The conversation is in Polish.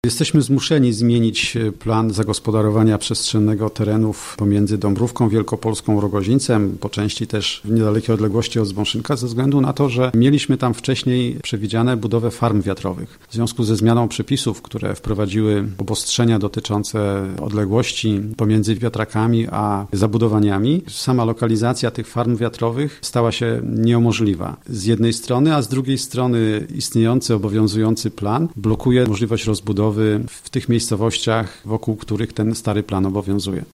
Jesteśmy zmuszeni zmienić plan zagospodarowania przestrzennego terenów pomiędzy Dąbrówką Wielkopolską, Rogozińcem, po części też w niedalekiej odległości od Zbąszynka, ze względu na to, że mieliśmy tam wcześniej przewidziane budowę farm wiatrowych. W związku ze zmianą przepisów, które wprowadziły obostrzenia dotyczące odległości pomiędzy wiatrakami a zabudowaniami, sama lokalizacja tych farm wiatrowych stała się niemożliwa z jednej strony, a z drugiej strony istniejący, obowiązujący plan blokuje możliwość rozbudowy w tych miejscowościach, wokół których ten stary plan obowiązuje.